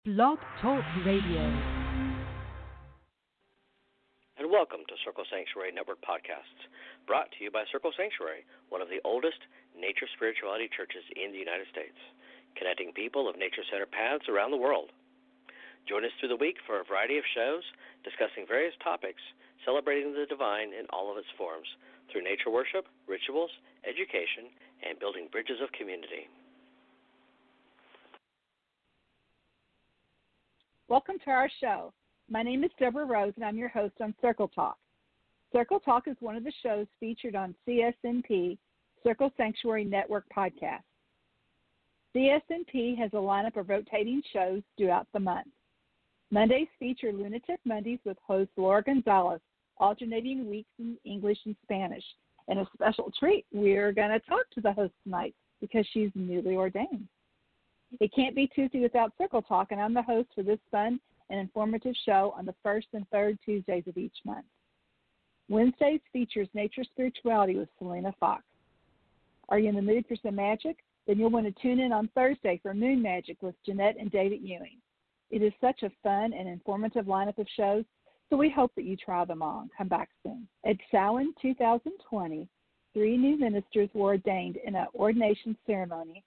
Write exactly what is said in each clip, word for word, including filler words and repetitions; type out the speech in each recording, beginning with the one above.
Blog Talk Radio. And welcome to Circle Sanctuary Network Podcasts, brought to you by Circle Sanctuary, one of the oldest nature spirituality churches in the United States, connecting people of nature-centered paths around the world. Join us through the week for a variety of shows discussing various topics, celebrating the divine in all of its forms, through nature worship, rituals, education, and building bridges of community. Welcome to our show. My name is Deborah Rose, and I'm your host on Circle Talk. Circle Talk is one of the shows featured on C S N P, Circle Sanctuary Network podcast. C S N P has a lineup of rotating shows throughout the month. Mondays feature Lunatic Mondays with host Laura Gonzalez, alternating weeks in English and Spanish. And a special treat, we're going to talk to the host tonight because she's newly ordained. It can't be Tuesday without Circle Talk, and I'm the host for this fun and informative show on the first and third Tuesdays of each month. Wednesdays features Nature Spirituality with Selena Fox. Are you in the mood for some magic? Then you'll want to tune in on Thursday for Moon Magic with Jeanette and David Ewing. It is such a fun and informative lineup of shows, so we hope that you try them all and come back soon. At Samhain two thousand twenty, three new ministers were ordained in an ordination ceremony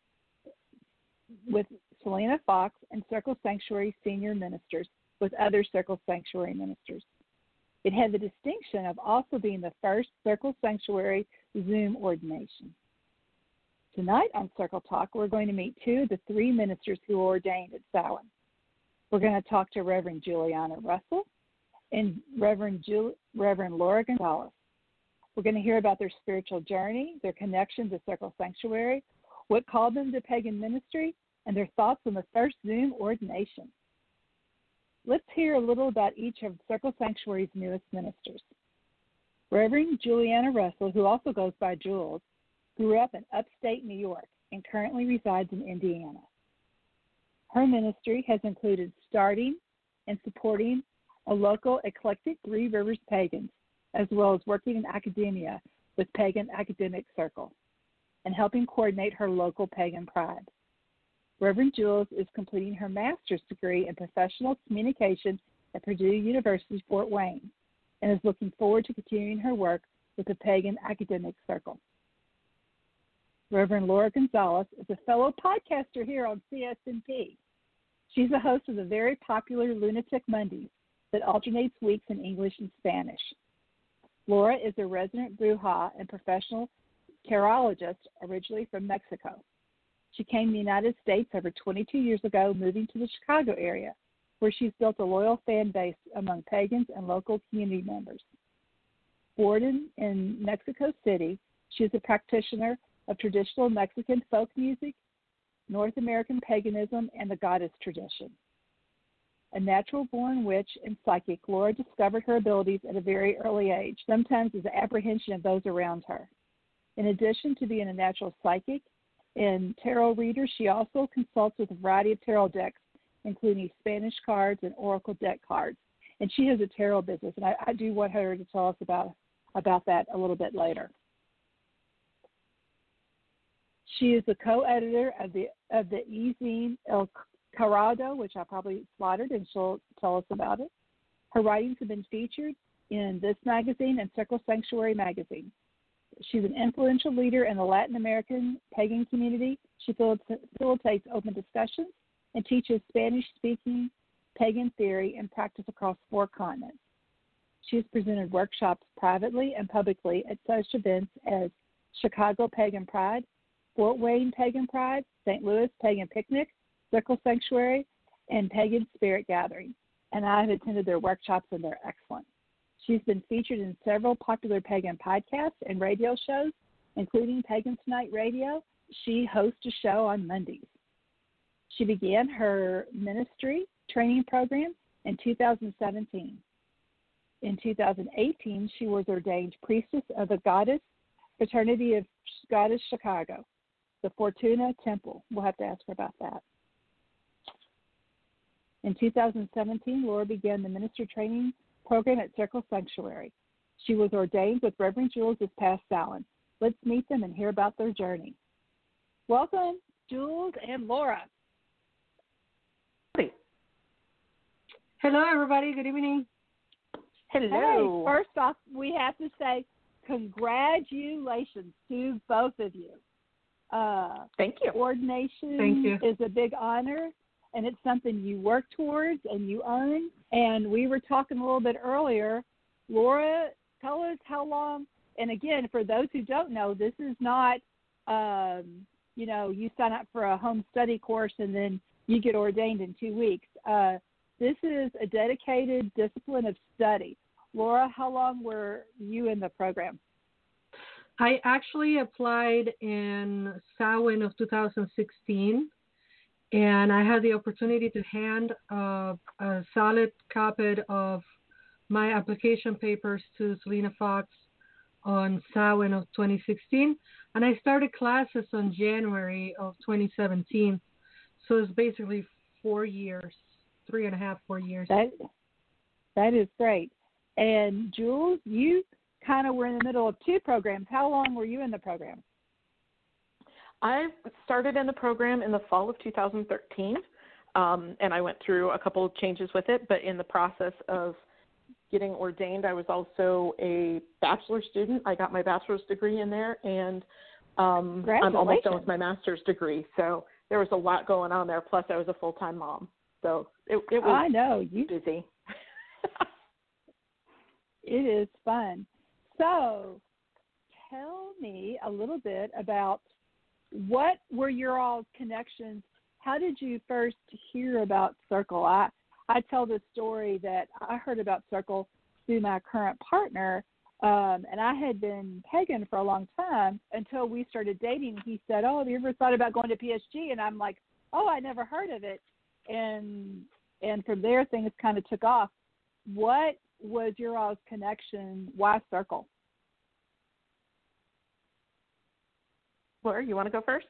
with Selena Fox and Circle Sanctuary senior ministers with other Circle Sanctuary ministers. It had the distinction of also being the first Circle Sanctuary Zoom ordination. Tonight on Circle Talk, we're going to meet two of the three ministers who were ordained at Samhain. We're going to talk to Reverend Juliana Russell and Reverend, Ju- Reverend Laura Gonzalez. We're going to hear about their spiritual journey, their connection to Circle Sanctuary, what called them to pagan ministry, and their thoughts on the first Zoom ordination. Let's hear a little about each of Circle Sanctuary's newest ministers. Reverend Juliana Russell, who also goes by Jules, grew up in upstate New York and currently resides in Indiana. Her ministry has included starting and supporting a local eclectic Three Rivers Pagans, as well as working in academia with Pagan Academic Circle and helping coordinate her local pagan pride. Reverend Jules is completing her master's degree in professional communication at Purdue University, Fort Wayne, and is looking forward to continuing her work with the Pagan Academic Circle. Reverend Laura Gonzalez is a fellow podcaster here on C S N P. She's the host of the very popular Lunatic Mondays that alternates weeks in English and Spanish. Laura is a resident Bruja and professional carologist originally from Mexico. She came to the United States over twenty-two years ago, moving to the Chicago area, where she's built a loyal fan base among pagans and local community members. Born in, in Mexico City, she is a practitioner of traditional Mexican folk music, North American paganism, and the goddess tradition. A natural-born witch and psychic, Laura discovered her abilities at a very early age, sometimes as the apprehension of those around her. In addition to being a natural psychic and tarot reader, she also consults with a variety of tarot decks, including Spanish cards and Oracle deck cards. And she has a tarot business, and I, I do want her to tell us about, about that a little bit later. She is the co-editor of the of the e-zine El Corrado, which I probably slaughtered, and she'll tell us about it. Her writings have been featured in this magazine and Circle Sanctuary magazine. She's an influential leader in the Latin American pagan community. She facilitates open discussions and teaches Spanish-speaking pagan theory and practice across four continents. She has presented workshops privately and publicly at such events as Chicago Pagan Pride, Fort Wayne Pagan Pride, Saint Louis Pagan Picnic, Circle Sanctuary, and Pagan Spirit Gathering. And I've attended their workshops, and they're excellent. She's been featured in several popular pagan podcasts and radio shows, including Pagan Tonight Radio. She hosts a show on Mondays. She began her ministry training program in two thousand seventeen. In two thousand eighteen, she was ordained priestess of the Goddess Fraternity of Goddess Chicago, the Fortuna Temple. We'll have to ask her about that. In two thousand seventeen, Laura began the ministry training program at Circle Sanctuary. She was ordained with Reverend Jules this past Samhain. Let's meet them and hear about their journey. Welcome, Jules and Laura. Hey. Hello, everybody. Good evening. Hello. Hey, first off, we have to say congratulations to both of you. Uh, Thank you. Ordination Thank you. is a big honor, and it's something you work towards and you earn. And we were talking a little bit earlier. Laura, tell us how long, and again, for those who don't know, this is not, um, you know, you sign up for a home study course and then you get ordained in two weeks. Uh, this is a dedicated discipline of study. Laura, how long were you in the program? I actually applied in Samhain of two thousand sixteen, and I had the opportunity to hand uh, a solid copy of my application papers to Selena Fox on Samhain of twenty sixteen, and I started classes on January of twenty seventeen. So it's basically four years, three and a half, four years. That, that is great. And Jules, you kind of were in the middle of two programs. How long were you in the program? I started in the program in the fall of two thousand thirteen, um, and I went through a couple of changes with it, but in the process of getting ordained, I was also a bachelor's student. I got my bachelor's degree in there, and um, I'm almost done with my master's degree. So there was a lot going on there, plus I was a full-time mom. So it, it was I know. You, busy. It is fun. So tell me a little bit about what were your all's connections? How did you first hear about Circle? I, I tell the story that I heard about Circle through my current partner, um, and I had been pagan for a long time until we started dating. He said, oh, have you ever thought about going to P S G? And I'm like, oh, I never heard of it. And and from there, things kind of took off. What was your all's connection? Why Circle? Laura, you want to go first?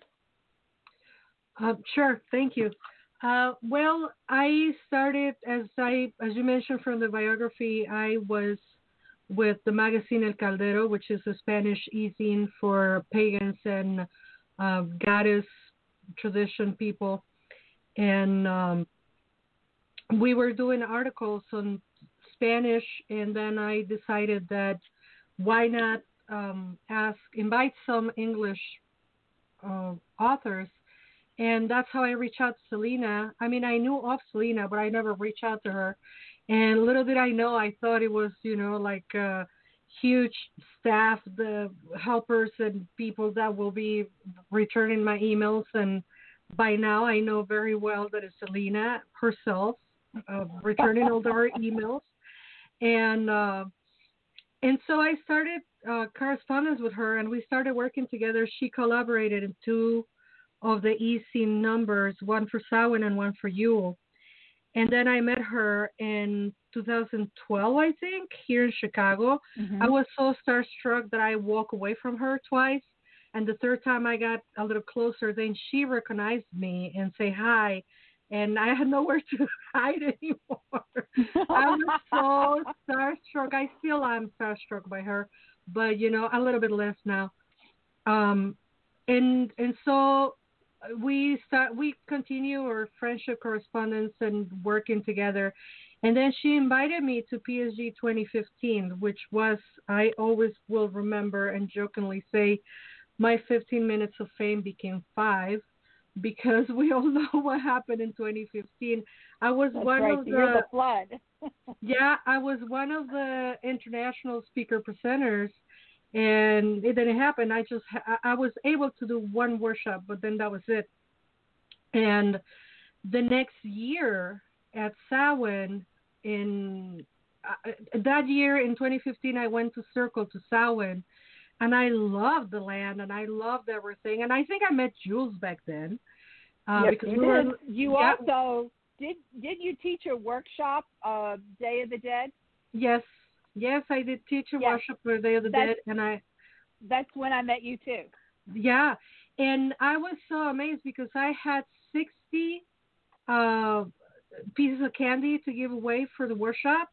Uh, sure, thank you. Uh, well, I started, as I, as you mentioned from the biography, I was with the magazine El Caldero, which is a Spanish e-zine for pagans and uh, goddess tradition people. And um, we were doing articles on Spanish, and then I decided that why not um, ask, invite some English uh, authors. And that's how I reached out to Selena. I mean, I knew of Selena, but I never reached out to her. And little did I know, I thought it was, you know, like a huge staff, the helpers and people that will be returning my emails. And by now I know very well that it's Selena herself uh, returning all her emails. And uh, and so I started uh, correspondence with her, and we started working together. She collaborated in two of the e-zine numbers, one for Samhain and one for Yule. And then I met her in two thousand twelve, I think, here in Chicago. Mm-hmm. I was so starstruck that I walked away from her twice. And the third time I got a little closer, then she recognized me and say hi. And I had nowhere to hide anymore. I was so starstruck. I still am starstruck by her, but, you know, a little bit less now. Um, and and so we start, we continue our friendship correspondence and working together. And then she invited me to P S G twenty fifteen, which was, I always will remember and jokingly say, my fifteen minutes of fame became five, because we all know what happened in twenty fifteen. I was That's one right, of the, the, the flood. yeah, I was one of the international speaker presenters. And it didn't happen. I just, I was able to do one workshop, but then that was it. And the next year at Samhain, in uh, that year in twenty fifteen, I went to Circle to Samhain, and I loved the land and I loved everything. And I think I met Jules back then. Uh, yes, because you we did. were, You yeah. also did. Did you teach a workshop, uh, Day of the Dead? Yes. Yes, I did teach a yes. workshop for Day of the that's, Dead, and I. That's when I met you too. Yeah, and I was so amazed because I had sixty uh, pieces of candy to give away for the workshop,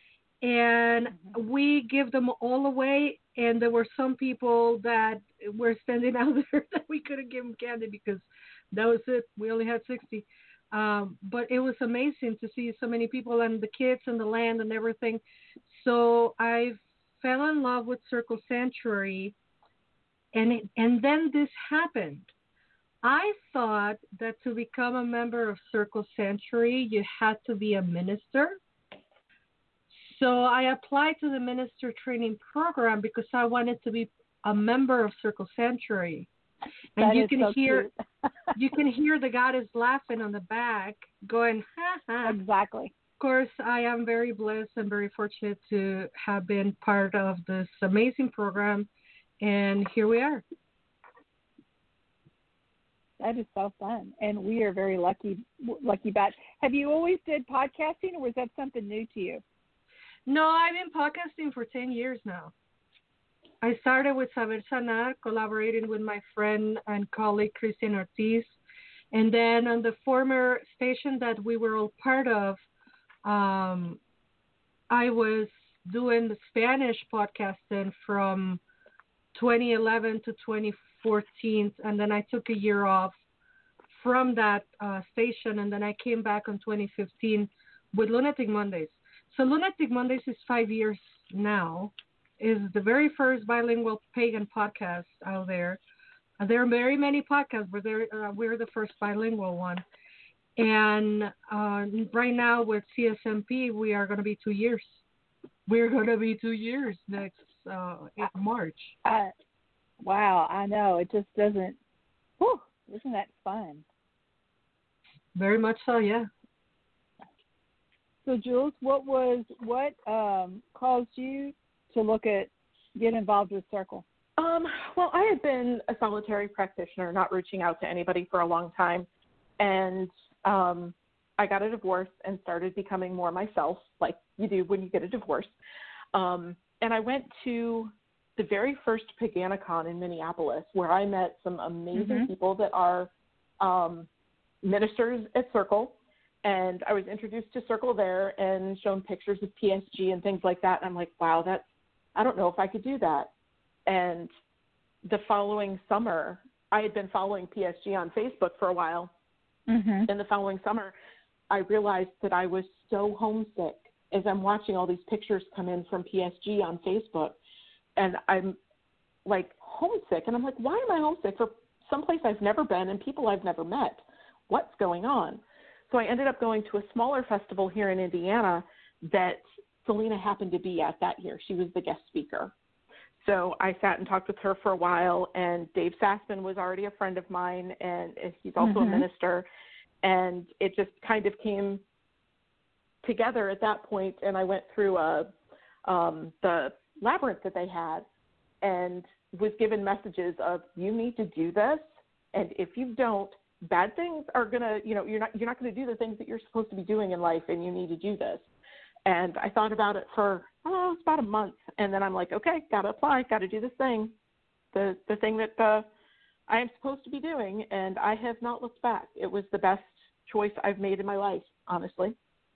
and mm-hmm. we give them all away. And there were some people that were standing out there that we couldn't give them candy because that was it. We only had sixty. Um, but it was amazing to see so many people and the kids and the land and everything. So I fell in love with Circle Sanctuary, and it, and then this happened. I thought that to become a member of Circle Sanctuary, you had to be a minister. So I applied to the minister training program because I wanted to be a member of Circle Sanctuary. And That you is can so hear cute. you can hear the goddess laughing on the back, going, ha ha. Exactly. Of course, I am very blessed and very fortunate to have been part of this amazing program, and here we are. That is so fun, and we are very lucky, lucky batch. Have you always did podcasting, or was that something new to you? No, I've been podcasting for ten years now. I started with Saber Sanar, collaborating with my friend and colleague Christian Ortiz. And then on the former station that we were all part of, um, I was doing the Spanish podcasting from twenty eleven to twenty fourteen. And then I took a year off from that uh, station. And then I came back in twenty fifteen with Lunatic Mondays. So Lunatic Mondays is five years now. Is the very first bilingual pagan podcast out there. Uh, there are very many podcasts, but uh, we're the first bilingual one. And uh, right now with C S M P, we are going to be two years. We're going to be two years next uh, March. Uh, wow, I know. It just doesn't, whew, isn't that fun? Very much so, yeah. So, Jules, what was, what um, caused you to look at, get involved with Circle? Um, well, I had been a solitary practitioner, not reaching out to anybody for a long time. And um, I got a divorce and started becoming more myself, like you do when you get a divorce. Um, and I went to the very first Paganicon in Minneapolis, where I met some amazing mm-hmm. people that are um, ministers at Circle. And I was introduced to Circle there and shown pictures of P S G and things like that. And I'm like, wow, that's, I don't know if I could do that. And the following summer, I had been following P S G on Facebook for a while. Mm-hmm. And the following summer, I realized that I was so homesick as I'm watching all these pictures come in from P S G on Facebook. And I'm like homesick. And I'm like, why am I homesick for someplace I've never been and people I've never met? What's going on? So I ended up going to a smaller festival here in Indiana that Selena happened to be at that year. She was the guest speaker. So I sat and talked with her for a while, and Dave Sassman was already a friend of mine, and he's also mm-hmm. a minister. And it just kind of came together at that point, and I went through a, um, the labyrinth that they had and was given messages of, you need to do this, and if you don't, bad things are going to, you know, you're not, you're not going to do the things that you're supposed to be doing in life, and you need to do this. And I thought about it for, oh, it's about a month. And then I'm like, okay, got to apply, got to do this thing, the the thing that uh, I am supposed to be doing. And I have not looked back. It was the best choice I've made in my life, honestly.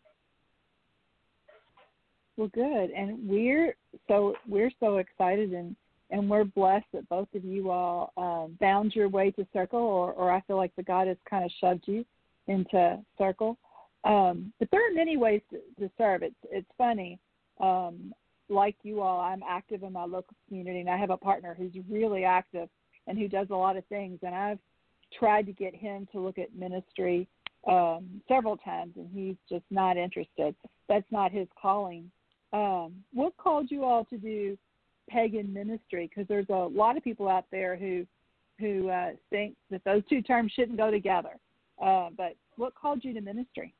Well, good. And we're so we're so excited, and, and we're blessed that both of you all um, found your way to Circle, or, or I feel like the God has kind of shoved you into Circle. Um, but there are many ways to, to serve. It's it's funny. Um, like you all, I'm active in my local community, and I have a partner who's really active and who does a lot of things. And I've tried to get him to look at ministry um, several times, and he's just not interested. That's not his calling. Um, what called you all to do pagan ministry? Because there's a lot of people out there who who uh, think that those two terms shouldn't go together. Uh, but what called you to ministry?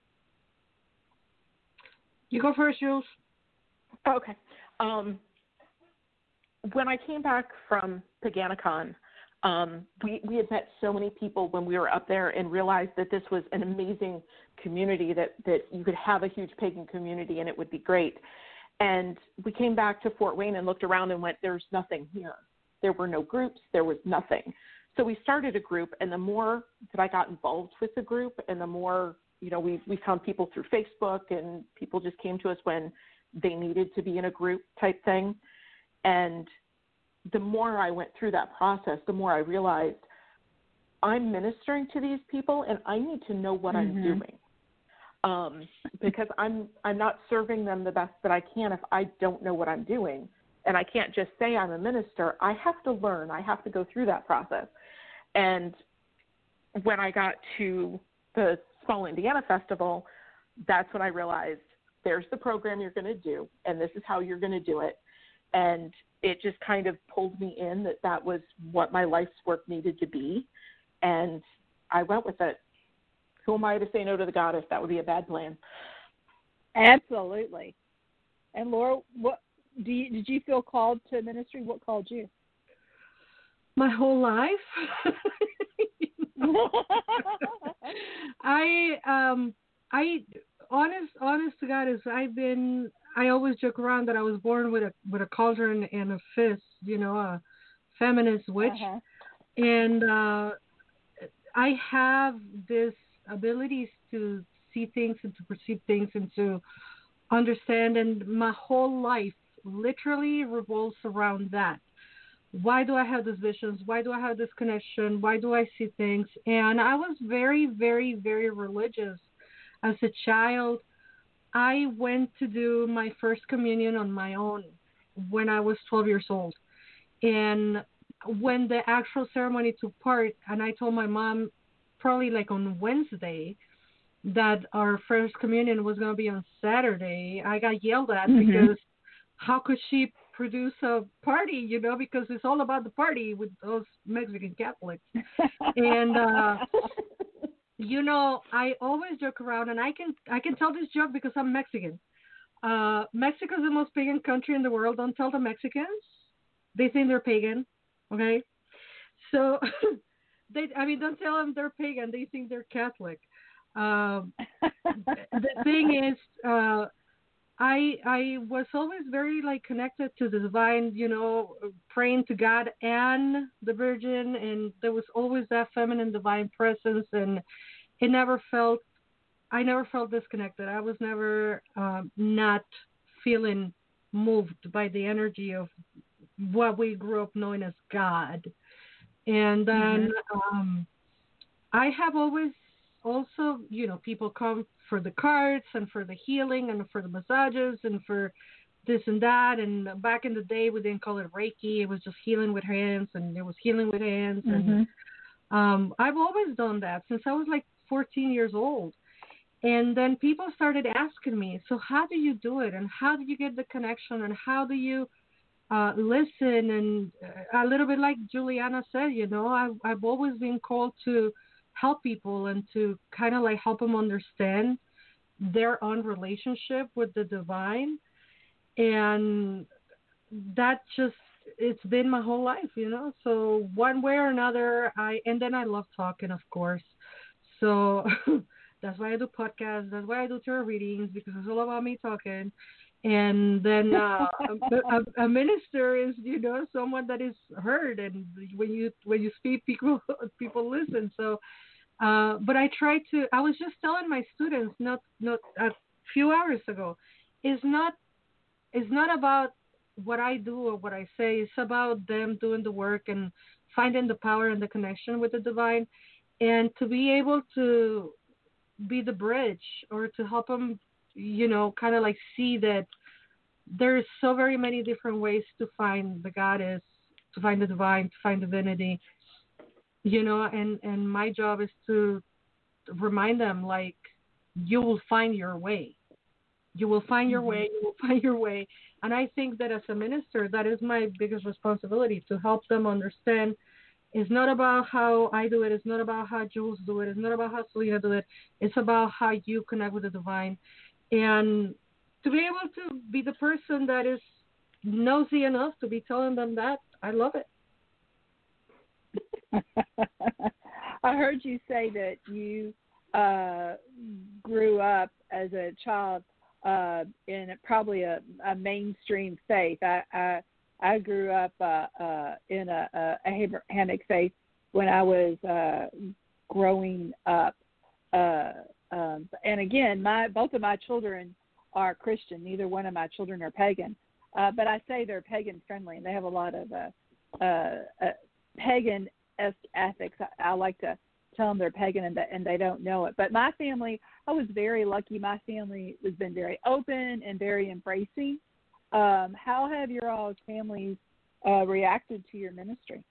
You go first, Jules. Okay. Um, when I came back from Paganicon, um, we, we had met so many people when we were up there and realized that this was an amazing community, that, that you could have a huge pagan community and it would be great. And we came back to Fort Wayne and looked around and went, there's nothing here. There were no groups. There was nothing. So we started a group, and the more that I got involved with the group and the more, you know, we, we found people through Facebook, and people just came to us when they needed to be in a group type thing. And the more I went through that process, the more I realized I'm ministering to these people, and I need to know what mm-hmm. I'm doing. Um, because I'm I'm not serving them the best that I can if I don't know what I'm doing. And I can't just say I'm a minister. I have to learn. I have to go through that process. And when I got to the Small Indiana Festival, that's when I realized there's the program you're going to do, and this is how you're going to do it. And it just kind of pulled me in that that was what my life's work needed to be. And I went with it. Who am I to say no to the goddess? That would be a bad plan. Absolutely. And Laura, what do you, did you feel called to ministry? What called you? My whole life. I um I honest honest to God is I've been I always joke around that I was born with a with a cauldron and a fist, you know, a feminist witch, uh-huh. and uh, I have this abilities to see things and to perceive things and to understand, and my whole life literally revolves around that. Why do I have these visions? Why do I have this connection? Why do I see things? And I was very, very, very religious as a child. I went to do my first communion on my own when I was twelve years old. And when the actual ceremony took part, and I told my mom probably like on Wednesday that our first communion was going to be on Saturday, I got yelled at mm-hmm. because how could she produce a party, you know, because it's all about the party with those Mexican Catholics. And, uh, you know, I always joke around, and I can I can tell this joke because I'm Mexican. Uh, Mexico is the most pagan country in the world. Don't tell the Mexicans. They think they're pagan, okay? So, they I mean, don't tell them they're pagan. They think they're Catholic. Um, the thing is, uh, I I was always very like connected to the divine, you know, praying to God and the Virgin, and there was always that feminine divine presence, and it never felt I never felt disconnected. I was never um, not feeling moved by the energy of what we grew up knowing as God. And then mm-hmm. um, I have always also, you know, people come for the cards and for the healing and for the massages and for this and that. And back in the day, we didn't call it Reiki. It was just healing with hands, and it was healing with hands. Mm-hmm. And um, I've always done that since I was like fourteen years old. And then people started asking me, so how do you do it? And how do you get the connection? And how do you uh, listen? And a little bit like Juliana said, you know, I've, I've always been called to help people and to kind of like help them understand their own relationship with the divine. And that just, it's been my whole life, you know. So one way or another, I, and then I love talking, of course. So that's why I do podcasts. That's why I do tarot readings, because it's all about me talking. And then uh, a, a minister is, you know, someone that is heard, and when you when you speak, people people listen. So, uh, but I try to. I was just telling my students not not a few hours ago, it's not it's not about what I do or what I say. It's about them doing the work and finding the power and the connection with the divine, and to be able to be the bridge or to help them, you know, kind of like see that there's so very many different ways to find the goddess, to find the divine, to find divinity, you know, and, and my job is to remind them, like, you will find your way. You will find your mm-hmm. way. You will find your way. And I think that as a minister, that is my biggest responsibility, to help them understand. It's not about how I do it. It's not about how Jules do it. It's not about how Selena do it. It's about how you connect with the divine. And to be able to be the person that is nosy enough to be telling them that, I love it. I heard you say that you uh, grew up as a child uh, in probably a, a mainstream faith. I, I I grew up uh, uh, in a, a Abrahamic faith when I was uh, growing up. Uh, um, and again, my both of my children are Christian. Neither one of my children are pagan. Uh, but I say they're pagan friendly, and they have a lot of uh, uh, uh, pagan us Catholics, I, I like to tell them they're pagan and, that, and they don't know it. But my family, I was very lucky. My family has been very open and very embracing. Um, how have your all families uh, reacted to your ministry?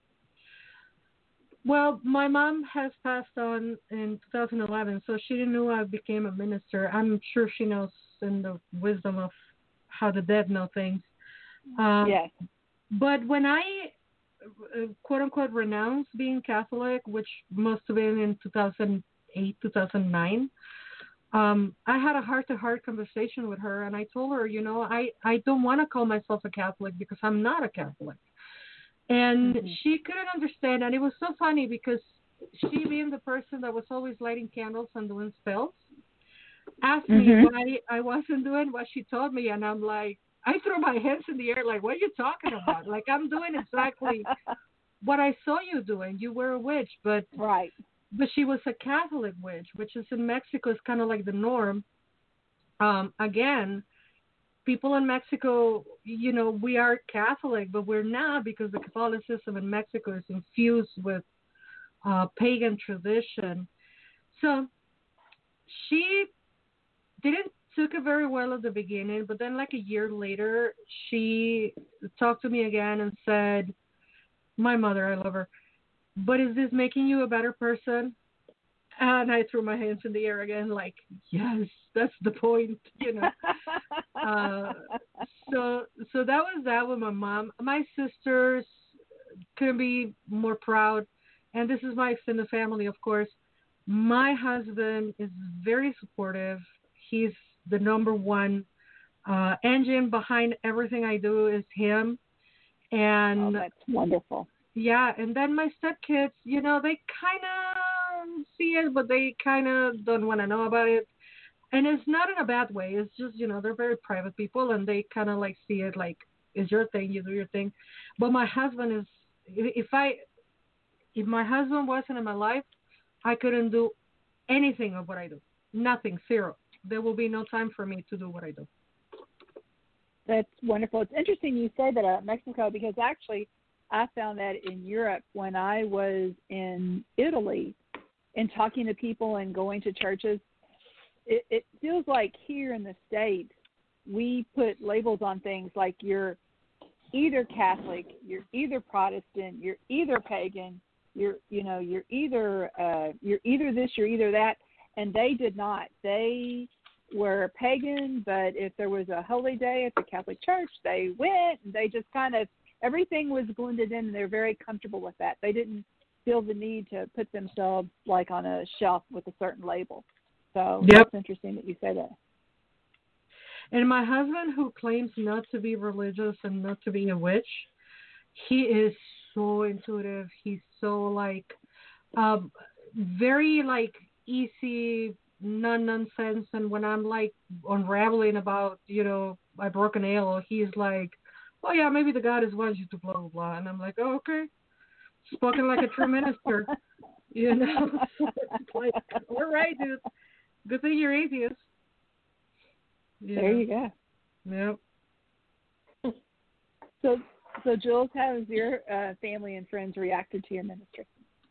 Well, my mom has passed on in two thousand eleven, so she didn't know I became a minister. I'm sure she knows in the wisdom of how the dead know things. Um, yes. But when I, uh, quote unquote, renounced being Catholic, which must have been in two thousand eight, two thousand nine, um, I had a heart-to-heart conversation with her, and I told her, you know, I, I don't want to call myself a Catholic because I'm not a Catholic. And mm-hmm. she couldn't understand, and it was so funny because she, being the person that was always lighting candles and doing spells, asked mm-hmm. me why I wasn't doing what she told me, and I'm like, I threw my hands in the air like, what are you talking about? Like, I'm doing exactly what I saw you doing. You were a witch, but right. But she was a Catholic witch, which is in Mexico is kind of like the norm. Um, again, people in Mexico, you know, we are Catholic, but we're not because the Catholicism in Mexico is infused with uh, pagan tradition. So she didn't took it very well at the beginning, but then like a year later, she talked to me again and said, my mother, I love her, but is this making you a better person? And I threw my hands in the air again, like, yes, that's the point, you know. uh, so so that was that with my mom. My sisters couldn't be more proud, and this is my extended family, of course. My husband is very supportive. He's the number one uh, engine behind everything I do is him. And oh, that's wonderful. Yeah, and then my stepkids, you know, they kind of see it, but they kind of don't want to know about it. And it's not in a bad way. It's just, you know, they're very private people, and they kind of like see it like, it's your thing, you do your thing. But my husband is, if I, if my husband wasn't in my life, I couldn't do anything of what I do. Nothing, zero. There will be no time for me to do what I do. That's wonderful. It's interesting you say that about Mexico, because actually I found that in Europe when I was in Italy and talking to people and going to churches. It, it feels like here in the States we put labels on things like you're either Catholic, you're either Protestant, you're either pagan, you're you know you're either uh, you're either this, you're either that, and they did not. They were pagan, but if there was a holy day at the Catholic Church, they went, and they just kind of, everything was blended in, and they're very comfortable with that. They didn't feel the need to put themselves like on a shelf with a certain label. So yep. That's interesting that you say that. And my husband, who claims not to be religious and not to be a witch, he is so intuitive. He's so like, um, very like easy, non-nonsense. And when I'm like unraveling about, you know, I broke a nail, he's like, oh yeah, maybe the goddess wants you to blah, blah, blah. And I'm like, oh, okay. Spoken like a true minister. You know, it's like, all right, dude. Good thing you're atheist. You there know. You go. Yep. So, so Jules, how has your uh, family and friends reacted to your ministry?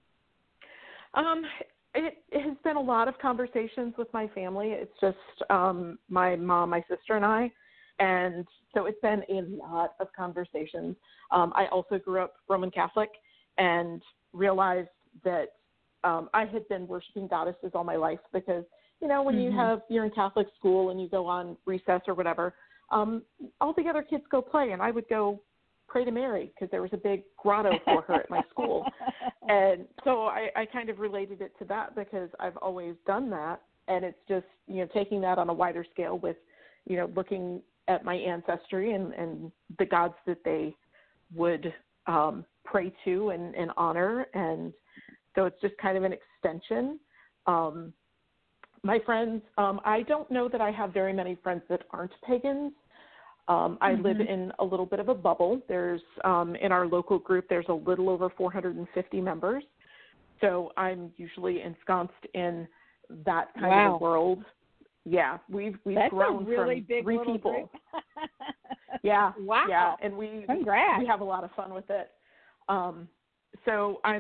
Um, it, it has been a lot of conversations with my family. It's just um, my mom, my sister, and I. And so it's been a lot of conversations. Um, I also grew up Roman Catholic and realized that um, I had been worshiping goddesses all my life because, you know, when mm-hmm. you have, you're in Catholic school and you go on recess or whatever, um, all the other kids go play, and I would go pray to Mary because there was a big grotto for her at my school. And so I, I kind of related it to that because I've always done that. And it's just, you know, taking that on a wider scale with, you know, looking at my ancestry and, and the gods that they would um, pray to and, and honor. And so it's just kind of an extension. Um, my friends, um, I don't know that I have very many friends that aren't pagans. Um, I mm-hmm. live in a little bit of a bubble. There's, um, in our local group, there's a little over four hundred fifty members. So I'm usually ensconced in that kind wow. of a world. Yeah, we've we've That's grown a really from big three little people. Group. yeah, wow. Yeah, and we Congrats. we have a lot of fun with it. Um, so I'm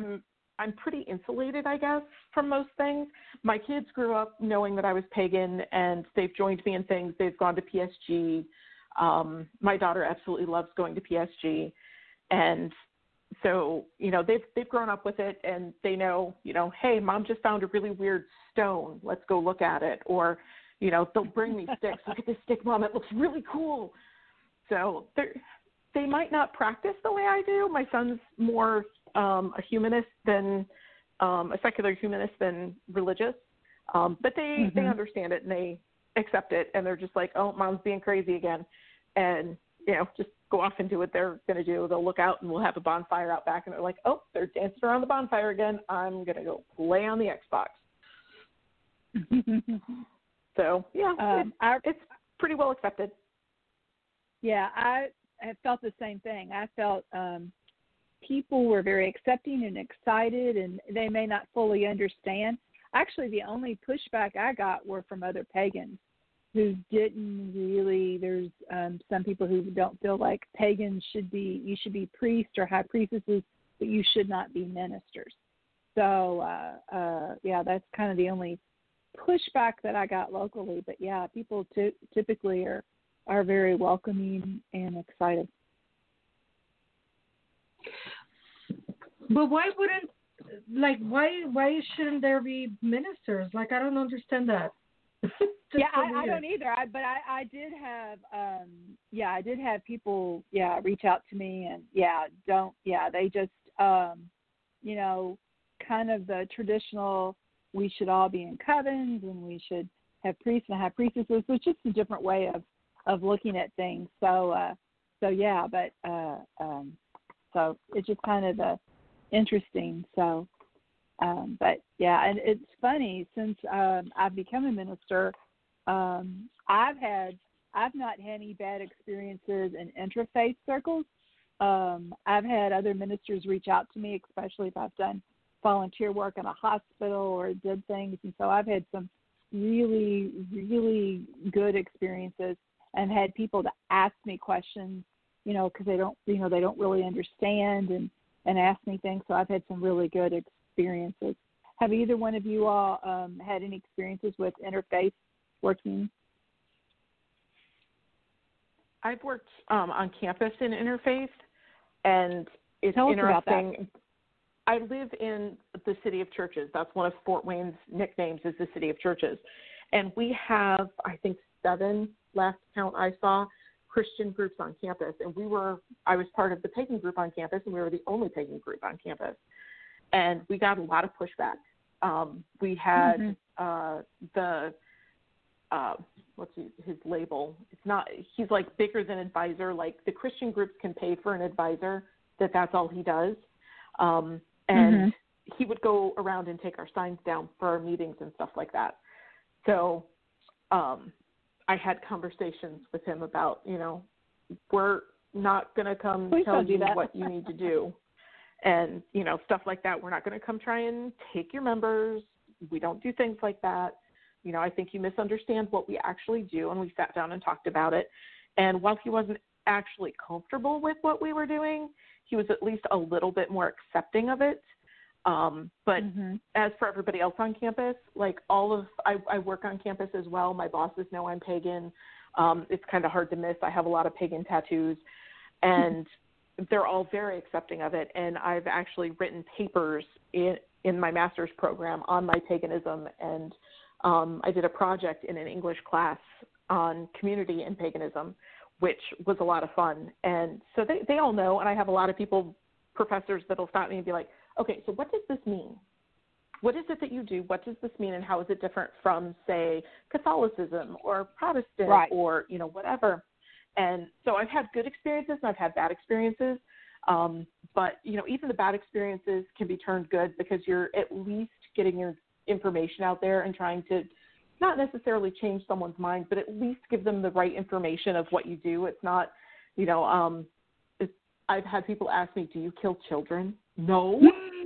I'm pretty insulated, I guess, from most things. My kids grew up knowing that I was pagan, and they've joined me in things. They've gone to P S G. Um, my daughter absolutely loves going to P S G. And so, you know, they've they've grown up with it, and they know, you know, hey, Mom just found a really weird stone. Let's go look at it. Or, you know, they'll bring me sticks. Look at this stick, Mom. It looks really cool. So they might not practice the way I do. My son's more um, a humanist than um, a secular humanist than religious. Um, but they, mm-hmm. they understand it, and they accept it. And they're just like, oh, Mom's being crazy again. And, you know, just go off and do what they're going to do. They'll look out, and we'll have a bonfire out back. And they're like, oh, they're dancing around the bonfire again. I'm going to go play on the Xbox. So, yeah, um, it's, our, it's pretty well accepted. Yeah, I have felt the same thing. I felt um, people were very accepting and excited, and they may not fully understand. Actually, the only pushback I got were from other pagans who didn't really, there's um, some people who don't feel like pagans should be, you should be priests or high priestesses, but you should not be ministers. So, uh, uh, yeah, that's kind of the only pushback that I got locally. But, yeah, people t- typically are, are very welcoming and excited. But why wouldn't, like, why why shouldn't there be ministers? Like, I don't understand that. Yeah, so I, I don't either. I, but I, I did have, um, yeah, I did have people, yeah, reach out to me, and yeah, don't, yeah, they just, um, you know, kind of the traditional, we should all be in covens and we should have priests and have priestesses. So it's just a different way of, of looking at things. So, uh, so yeah, but, uh, um, so it's just kind of uh, interesting. So, um, but yeah, and it's funny, since um, I've become a minister, um, I've had, I've not had any bad experiences in interfaith circles. Um, I've had other ministers reach out to me, especially if I've done volunteer work in a hospital or did things. And so I've had some really, really good experiences, and had people to ask me questions, you know, because they don't, you know, they don't really understand, and, and ask me things. So I've had some really good experiences. Have either one of you all um, had any experiences with interfaith working? I've worked um, on campus in interfaith, and it's Tell us interesting. About that. I live in the City of Churches. That's one of Fort Wayne's nicknames, is the City of Churches. And we have, I think, seven, last count I saw, Christian groups on campus. And we were, I was part of the pagan group on campus, and we were the only pagan group on campus. And we got a lot of pushback. Um, we had mm-hmm. uh, the, uh, what's his, his label? It's not, he's like bigger than advisor. Like, the Christian groups can pay for an advisor, that that's all he does. Um, and mm-hmm. he would go around and take our signs down for our meetings and stuff like that. So um, I had conversations with him about, you know, we're not going to come Please tell you that. what you need to do. And, you know, stuff like that. We're not going to come try and take your members. We don't do things like that. You know, I think you misunderstand what we actually do. And we sat down and talked about it. And while he wasn't actually comfortable with what we were doing, he was at least a little bit more accepting of it. Um, but mm-hmm. as for everybody else on campus, like all of, I, I work on campus as well. My bosses know I'm pagan. Um, it's kind of hard to miss. I have a lot of pagan tattoos, and they're all very accepting of it. And I've actually written papers in, in my master's program on my paganism. And um, I did a project in an English class on community and paganism, which was a lot of fun. And so they, they all know, and I have a lot of people, professors, that will stop me and be like, okay, so what does this mean? What is it that you do? What does this mean, and how is it different from, say, Catholicism or Protestant right. or, you know, whatever? And so I've had good experiences and I've had bad experiences. Um, but, you know, even the bad experiences can be turned good, because you're at least getting your information out there and trying to not necessarily change someone's mind, but at least give them the right information of what you do. It's not, you know, um, it's, I've had people ask me, do you kill children? No.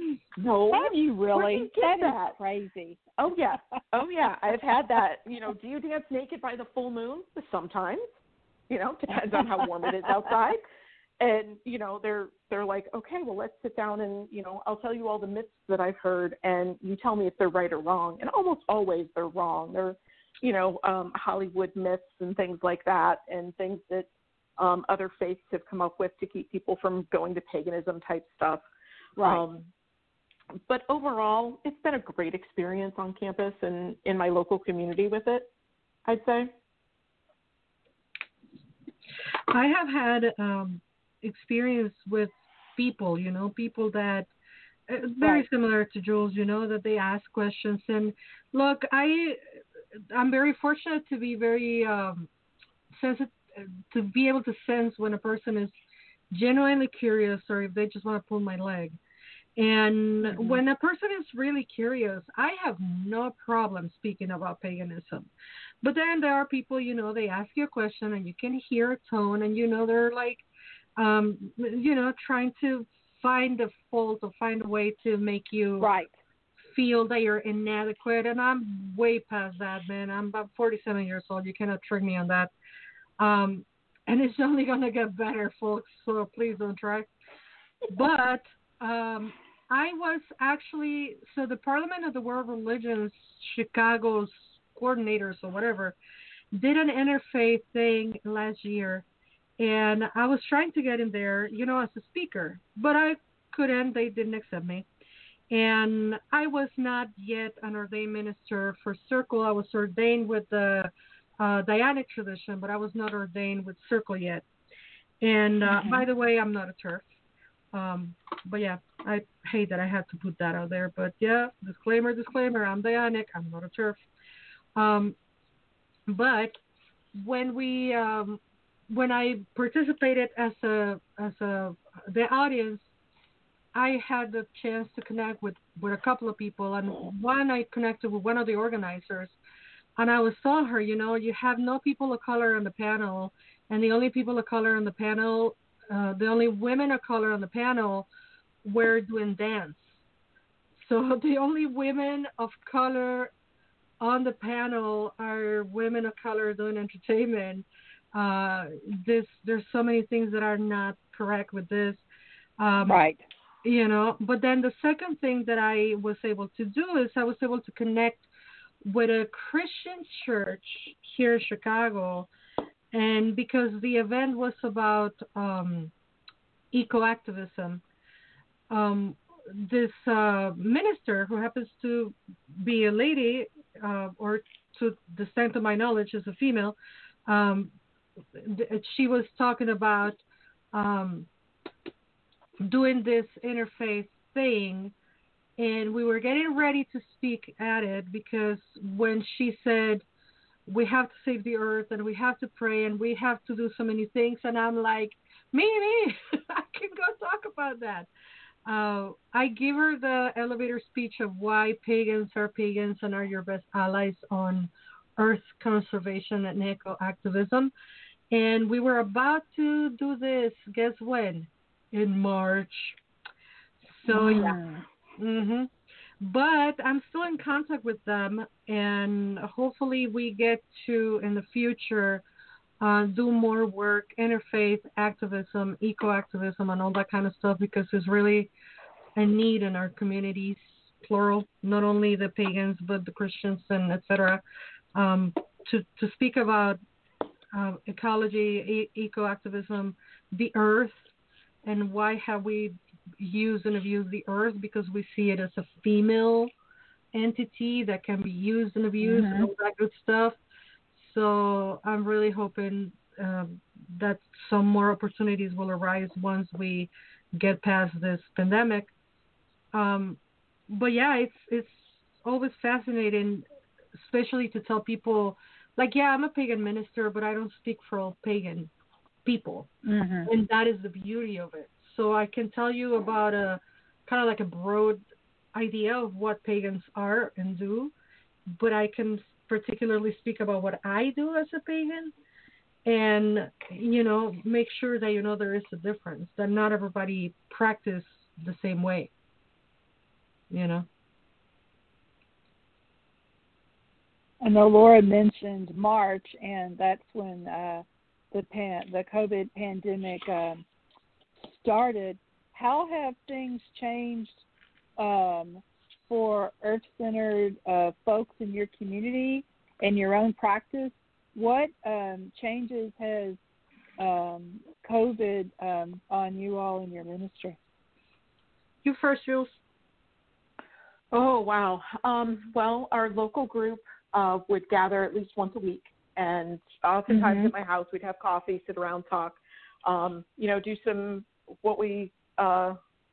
No. Have you really? You get that, that is crazy. Oh, yeah. Oh, yeah. I've had that. You know, do you dance naked by the full moon? Sometimes. You know, depends on how warm it is outside. and you know they're they're like, okay, well, let's sit down and you know I'll tell you all the myths that I've heard, and you tell me if they're right or wrong. And almost always they're wrong. They're you know um, Hollywood myths and things like that, and things that um, other faiths have come up with to keep people from going to paganism type stuff. Right. Um, but overall, it's been a great experience on campus and in my local community with it, I'd say. I have had um, experience with people, you know, people that uh, very Right. similar to Jules, you know, that they ask questions. And look, I I'm very fortunate to be very um, sensitive, to be able to sense when a person is genuinely curious or if they just want to pull my leg. And Mm-hmm. when a person is really curious, I have no problem speaking about paganism. But then there are people, you know, they ask you a question and you can hear a tone and, you know, they're like, um, you know, trying to find a fault or find a way to make you Right. feel that you're inadequate. And I'm way past that, man. I'm about forty-seven years old. You cannot trick me on that. Um, and it's only going to get better, folks. So please don't try. But um, I was actually, so the Parliament of the World Religions, Chicago's coordinators or whatever, did an interfaith thing last year. And I was trying to get in there, you know, as a speaker, but I couldn't. They didn't accept me. And I was not yet an ordained minister for Circle. I was ordained with the uh, Dianic tradition, but I was not ordained with Circle yet. And uh, Mm-hmm. by the way, I'm not a TERF. Um, but yeah, I hate that I have to put that out there. But yeah, disclaimer, disclaimer, I'm Dianic. I'm not a TERF. Um, but when we, um, when I participated as a, as a, the audience, I had the chance to connect with, with a couple of people, and one I connected with one of the organizers, and I was telling her, you know, you have no people of color on the panel, and the only people of color on the panel, uh, the only women of color on the panel were doing dance. So the only women of color on the panel are women of color doing entertainment. Uh, this, there's so many things that are not correct with this. Um, Right. You know, but then the second thing that I was able to do is I was able to connect with a Christian church here in Chicago. And because the event was about um, eco-activism, um, this uh, minister, who happens to be a lady, uh, or to the extent of my knowledge is a female, um, she was talking about um, doing this interfaith thing, and we were getting ready to speak at it because when she said we have to save the earth and we have to pray and we have to do so many things, and I'm like, me, me, I can go talk about that. Uh, I give her the elevator speech of why pagans are pagans and are your best allies on earth conservation and eco-activism. And we were about to do this, guess when? In March. So yeah. Mhm. But I'm still in contact with them, and hopefully we get to in the future uh, do more work, interfaith activism, eco-activism, and all that kind of stuff, because there's really a need in our communities, plural, not only the pagans but the Christians and et cetera, um, to to speak about uh, ecology, e- eco-activism, the earth. And why have we used and abused the earth? Because we see it as a female entity that can be used and abused, mm-hmm. and all that good stuff. So I'm really hoping um, that some more opportunities will arise once we get past this pandemic. Um, but yeah, it's it's always fascinating, especially to tell people, like, yeah, I'm a pagan minister, but I don't speak for all pagan people, mm-hmm. and that is the beauty of it. So I can tell you about a kind of like a broad idea of what pagans are and do, but I can particularly speak about what I do as a pagan, and you know, make sure that you know there is a difference, that not everybody practice the same way, you know. I know Laura mentioned March, and that's when uh, the pan, the COVID pandemic uh, started, how have things changed um, for earth-centered uh, folks in your community and your own practice? What um, changes has um, COVID um, on you all in your ministry? You first, Jules. Oh, wow. Um, well, our local group uh, would gather at least once a week, and oftentimes mm-hmm. at my house we'd have coffee, sit around, talk, um, you know, do some what we, uh,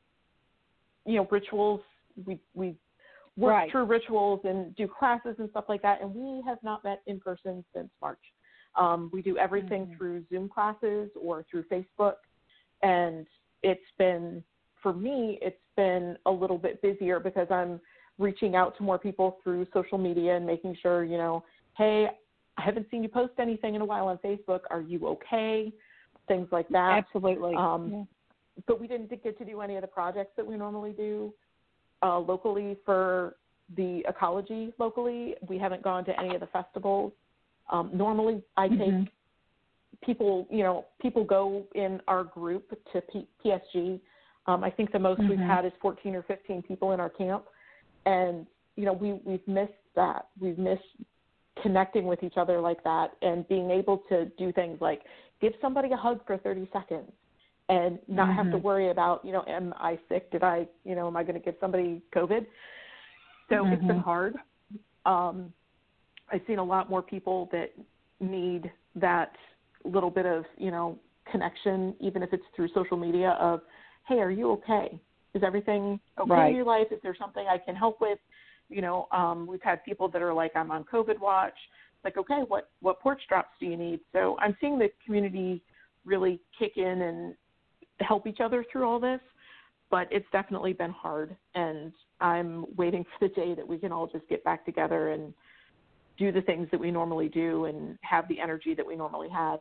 you know, rituals. We we work right. through rituals and do classes and stuff like that, and we have not met in person since March. Um, we do everything mm-hmm. through Zoom classes or through Facebook, and it's been, for me, it's been a little bit busier because I'm reaching out to more people through social media and making sure, you know, hey, I haven't seen you post anything in a while on Facebook. Are you okay? Things like that. Absolutely. Um, yeah. But we didn't get to do any of the projects that we normally do uh, locally for the ecology locally. We haven't gone to any of the festivals. Um, normally I take mm-hmm. people, you know, people go in our group to P- PSG. Um, I think the most mm-hmm. we've had is fourteen or fifteen people in our camp. And, you know, we, we've missed that. We've missed connecting with each other like that and being able to do things like give somebody a hug for thirty seconds and not mm-hmm. have to worry about, you know, am I sick? Did I, you know, am I going to give somebody COVID? So mm-hmm. it's been hard. Um, I've seen a lot more people that need that little bit of, you know, connection, even if it's through social media of, hey, are you okay? Is everything okay right. in your life? Is there something I can help with? You know, um, we've had people that are like, I'm on COVID watch. Like, okay, what, what porch drops do you need? So I'm seeing the community really kick in and help each other through all this, but it's definitely been hard. And I'm waiting for the day that we can all just get back together and do the things that we normally do and have the energy that we normally have.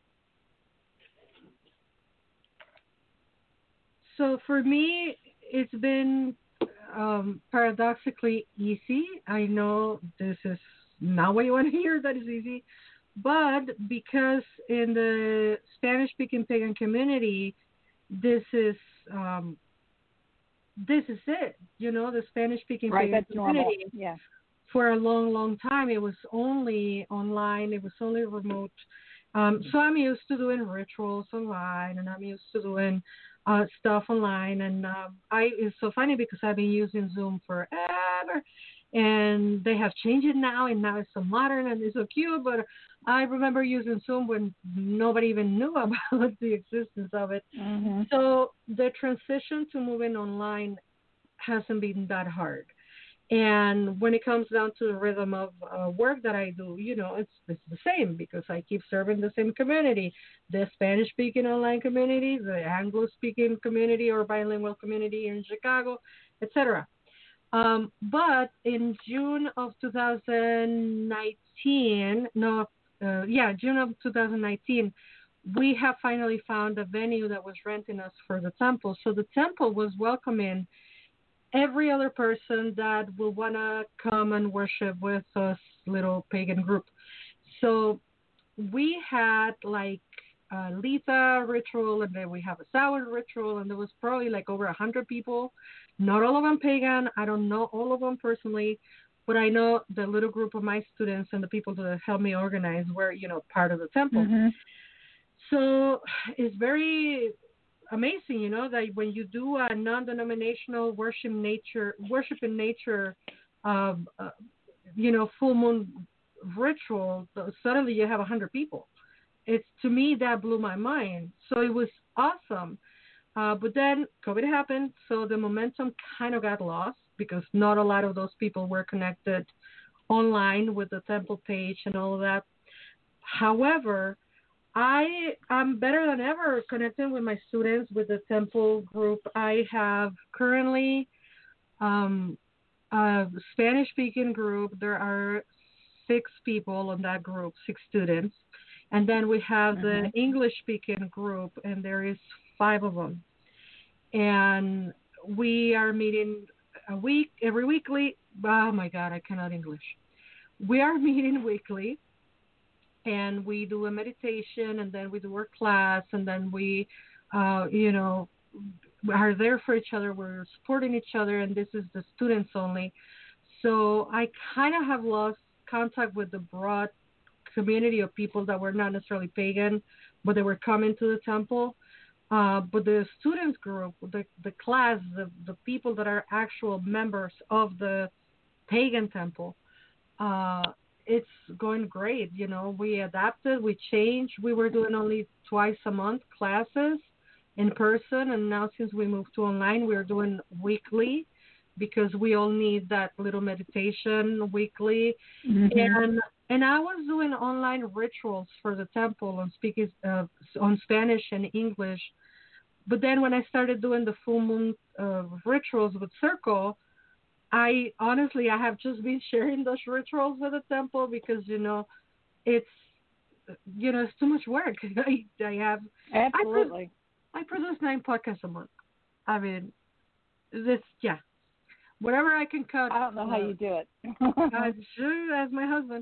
So for me, it's been um, paradoxically easy. I know this is not what you want to hear, that is easy, but because in the Spanish-speaking pagan community, this is um, this is it. You know, the Spanish-speaking right, pagan that's community. Normal. Yeah. For a long, long time, it was only online. It was only remote. Um, so I'm used to doing rituals online, and I'm used to doing uh, stuff online. And um, I it's so funny because I've been using Zoom forever, and they have changed it now, and now it's so modern and it's so cute. But I remember using Zoom when nobody even knew about the existence of it. Mm-hmm. So the transition to moving online hasn't been that hard. And when it comes down to the rhythm of uh, work that I do, you know, it's, it's the same because I keep serving the same community, the Spanish-speaking online community, the Anglo-speaking community or bilingual community in Chicago, et cetera. Um, but in June of two thousand nineteen, no, uh, yeah, June of two thousand nineteen, we have finally found a venue that was renting us for the temple. So the temple was welcoming every other person that will want to come and worship with us little pagan group. So we had like a Lita ritual, and then we have a Sour ritual, and there was probably like over a hundred people. Not all of them pagan. I don't know all of them personally, but I know the little group of my students and the people that helped me organize were, you know, part of the temple. Mm-hmm. So it's very amazing, you know, that when you do a non-denominational worship nature, worship in nature, uh, uh, you know, full moon ritual, suddenly you have a hundred people. It's, to me, that blew my mind. So it was awesome. Uh, but then COVID happened, so the momentum kind of got lost because not a lot of those people were connected online with the temple page and all of that. However, I am better than ever connecting with my students with the temple group. I have currently um, a Spanish-speaking group. There are six people in that group, six students. And then we have mm-hmm. the English-speaking group, and there is five of them. And we are meeting a week, every weekly. Oh, my God, I cannot English. We are meeting weekly. And we do a meditation, and then we do our class, and then we, uh, you know, are there for each other. We're supporting each other, and this is the students only. So I kind of have lost contact with the broad community of people that were not necessarily pagan, but they were coming to the temple. Uh, but the students group, the the class, the, the people that are actual members of the pagan temple, uh, it's going great. You know, we adapted, we changed. We were doing only twice a month classes in person, and now since we moved to online, we're doing weekly because we all need that little meditation weekly. Mm-hmm. And and I was doing online rituals for the temple on speaking uh, on Spanish and English. But then when I started doing the full moon uh, rituals with Circle, I honestly, I have just been sharing those rituals with the temple because, you know, it's, you know, it's too much work. I, I have, Absolutely. I, pro- I produce nine podcasts a month. I mean, this, yeah, whatever I can cut. I don't know uh, how you do it. I'm sure as my husband.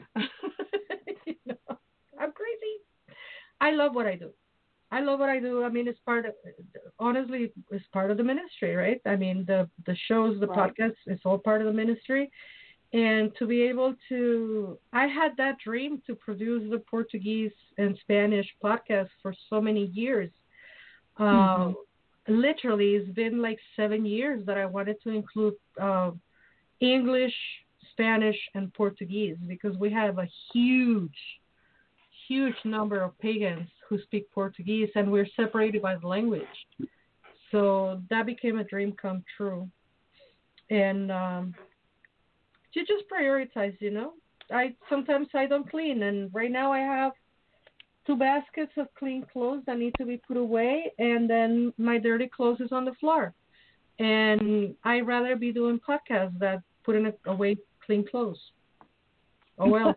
You know, I'm crazy. I love what I do. I love what I do. I mean, it's part of, honestly, it's part of the ministry, right? I mean, the, the shows, the right. podcasts, it's all part of the ministry. And to be able to, I had that dream to produce the Portuguese and Spanish podcast for so many years. Mm-hmm. Um, literally, it's been like seven years that I wanted to include uh, English, Spanish, and Portuguese because we have a huge, huge number of pagans who speak Portuguese, and we're separated by the language. So that became a dream come true. And um, you just prioritize, you know. I sometimes I don't clean, and right now I have two baskets of clean clothes that need to be put away, and then my dirty clothes is on the floor. And I'd rather be doing podcasts than putting away clean clothes. Oh, well.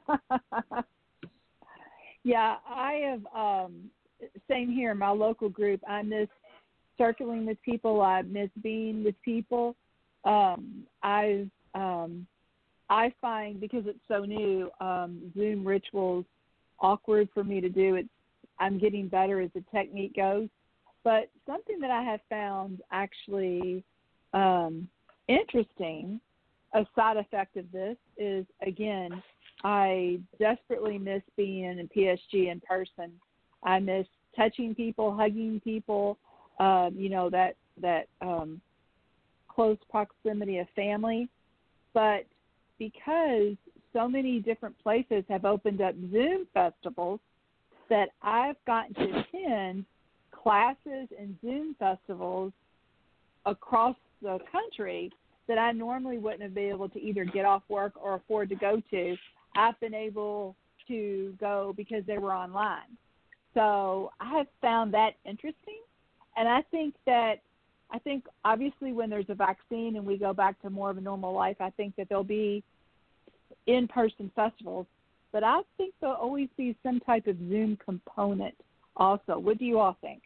Yeah, I have, um, same here, my local group. I miss circling with people. I miss being with people. Um, I um, I find, because it's so new, um, Zoom rituals awkward for me to do. It's, I'm getting better as the technique goes. But something that I have found actually um, interesting, a side effect of this, is, again, I desperately miss being in P S G in person. I miss touching people, hugging people, um, you know, that, that um, close proximity of family. But because so many different places have opened up Zoom festivals, that I've gotten to attend classes and Zoom festivals across the country that I normally wouldn't have been able to either get off work or afford to go to. I've been able to go because they were online. So I have found that interesting. And I think that, I think obviously when there's a vaccine and we go back to more of a normal life, I think that there'll be in-person festivals. But I think there'll always be some type of Zoom component also. What do you all think?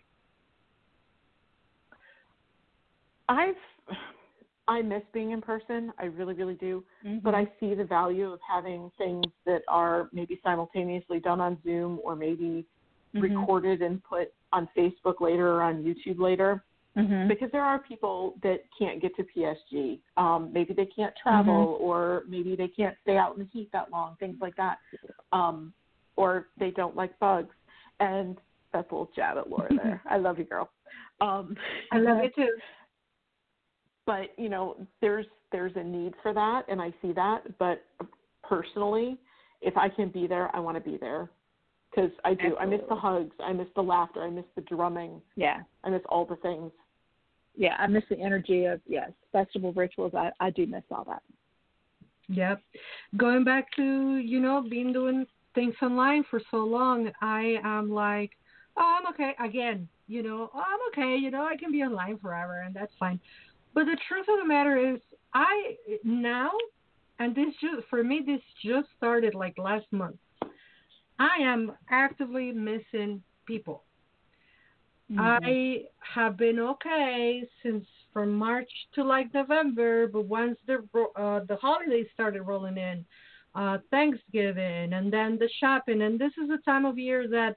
I've... I miss being in person. I really, really do. Mm-hmm. But I see the value of having things that are maybe simultaneously done on Zoom or maybe mm-hmm. recorded and put on Facebook later or on YouTube later. Mm-hmm. Because there are people that can't get to P S G. Um, maybe they can't travel mm-hmm. or maybe they can't stay out in the heat that long, things like that. Um, or they don't like bugs. And that's a little jab at Laura there. I love you, girl. Um, I love you too. But, you know, there's there's a need for that, and I see that. But personally, if I can be there, I want to be there because I do. Absolutely. I miss the hugs. I miss the laughter. I miss the drumming. Yeah. I miss all the things. Yeah, I miss the energy of, yes, festival rituals. I, I do miss all that. Yep. Going back to, you know, being doing things online for so long, I am like, oh, I'm okay. Again, you know, oh, I'm okay. You know, I can be online forever, and that's fine. But the truth of the matter is, I now, and this just, for me, this just started like last month. I am actively missing people. Mm-hmm. I have been okay since from March to like November, but once the uh, the holidays started rolling in, uh, Thanksgiving, and then the shopping, and this is the time of year that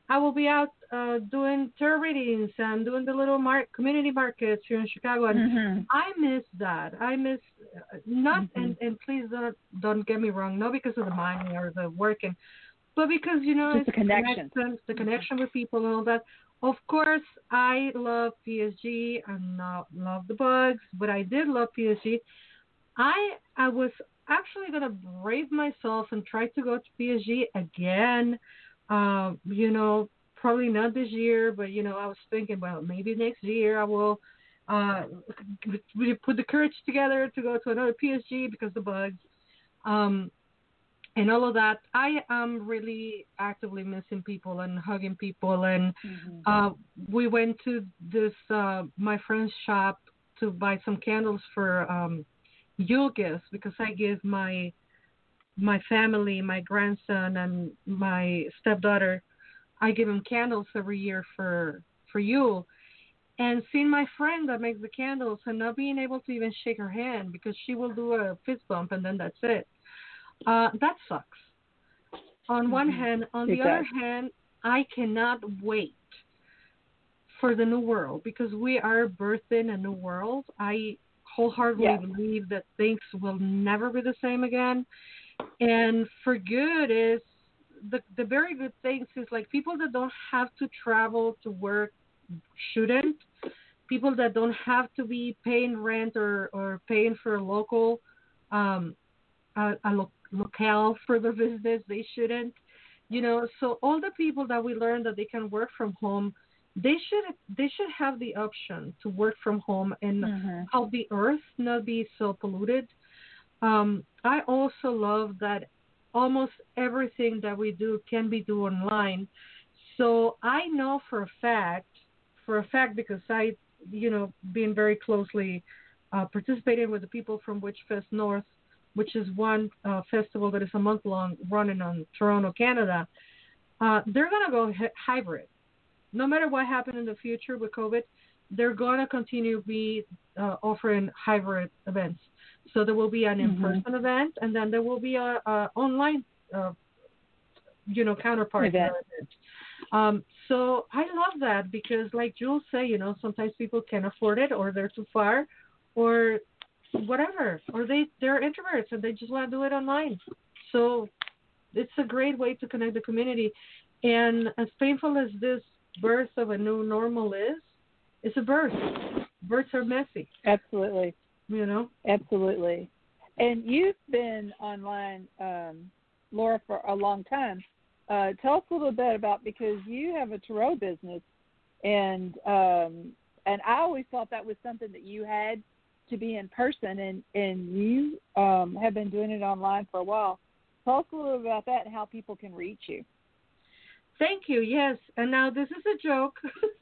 I will be out uh, doing tarot readings and doing the little mar- community markets here in Chicago, and Mm-hmm. I miss that. I miss uh, not, Mm-hmm. and, and please don't don't get me wrong, not because of the money or the working, but because you know Just it's the connection. connection, the connection with people and all that. Of course, I love P S G. I not love the bugs, but I did love P S G. I I was actually gonna brave myself and try to go to P S G again. Um, you know, probably not this year, but you know, I was thinking, well, maybe next year I will uh really put the courage together to go to another P S G because the bugs. Um, and all of that. I am really actively missing people and hugging people. And Mm-hmm. uh, we went to this uh, my friend's shop to buy some candles for um, Yule gifts because I give my my family, my grandson, and my stepdaughter. I give them candles every year for for Yule. And seeing my friend that makes the candles and not being able to even shake her hand because she will do a fist bump and then that's it. Uh, that sucks. On one Mm-hmm. hand, on It the other does. hand, I cannot wait for the new world because we are birthing a new world. I wholeheartedly Yes. believe that things will never be the same again. And for good is the the very good things is like people that don't have to travel to work shouldn't. People that don't have to be paying rent or, or paying for a local um, a, a lo- locale for their business. They shouldn't, you know. So all the people that we learn that they can work from home, they should they should have the option to work from home and Mm-hmm. help the earth not be so polluted. Um, I also love that almost everything that we do can be done online. So I know for a fact, for a fact, because I, you know, been very closely uh, participating with the people from Witchfest North, which is one uh, festival that is a month long running on Toronto, Canada. Uh, they're going to go hy- hybrid. No matter what happened in the future with COVID, they're going to continue to be uh, offering hybrid events. So there will be an in-person Mm-hmm. event, and then there will be a, a online, uh, you know, counterpart to Event. that event. Um, so I love that because, like Jules said, you know, sometimes people can't afford it, or they're too far, or whatever, or they they're introverts and they just want to do it online. So it's a great way to connect the community. And as painful as this birth of a new normal is, it's a birth. Births are messy, Absolutely. you know. Absolutely. And you've been online, um, Laura, for a long time. Uh, tell us a little bit about, because you have a tarot business, and um, and I always thought that was something that you had to be in person, and, and you um, have been doing it online for a while. Tell us a little bit about that and how people can reach you. Thank you. Yes. And now this is a joke.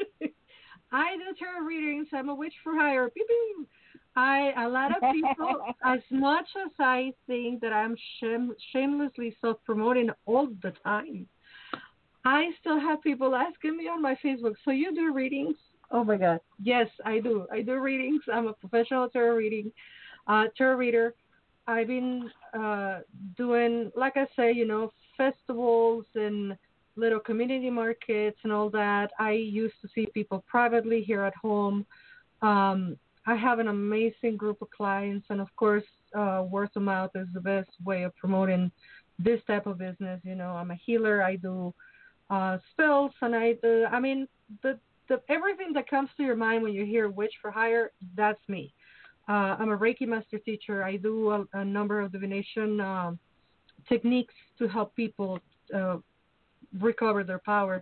I do tarot readings. I'm a witch for hire. Pew, pew. I a lot of people, as much as I think that I'm shame, shamelessly self-promoting all the time, I still have people asking me on my Facebook, so you do readings? Oh my God. Yes, I do. I do readings. I'm a professional tarot reading, uh, tarot reader. I've been uh, doing, like I say, you know, festivals and little community markets and all that. I used to see people privately here at home. Um, I have an amazing group of clients, and of course, uh, word of mouth is the best way of promoting this type of business. You know, I'm a healer. I do uh, spells, and I do. I mean, the the everything that comes to your mind when you hear witch for hire, that's me. Uh, I'm a Reiki master teacher. I do a, a number of divination um, techniques to help people uh, recover their power.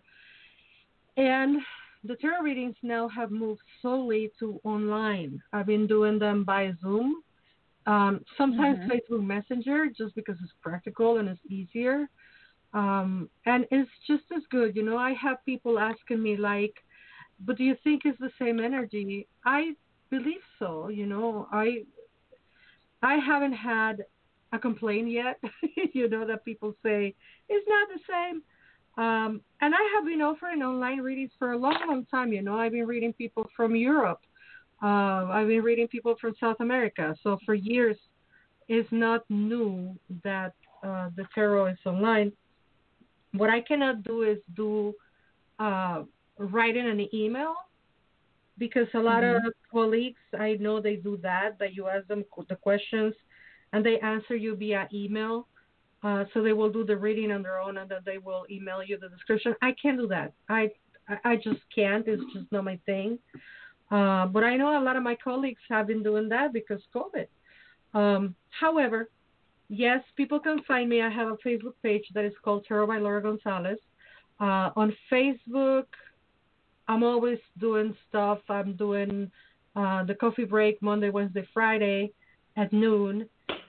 And the tarot readings now have moved solely to online. I've been doing them by Zoom, um, sometimes Mm-hmm. Facebook Messenger, just because it's practical and it's easier. Um, and it's just as good. You know, I have people asking me, like, but do you think it's the same energy? I believe so. You know, I I haven't had a complaint yet, you know, that people say it's not the same. Um, and I have been offering online readings for a long, long time. You know, I've been reading people from Europe. Uh, I've been reading people from South America. So for years, it's not new that uh, the tarot is online. What I cannot do is do uh, writing an email, because a lot Mm-hmm. of colleagues, I know they do that, that you ask them the questions and they answer you via email. Uh, so they will do the reading on their own and then they will email you the description. I can't do that. I, I just can't. It's just not my thing. Uh, but I know a lot of my colleagues have been doing that because COVID. Um, however, yes, people can find me. I have a Facebook page that is called Tarot by Laura Gonzalez. Uh, on Facebook, I'm always doing stuff. I'm doing uh, the coffee break Monday, Wednesday, Friday at noon.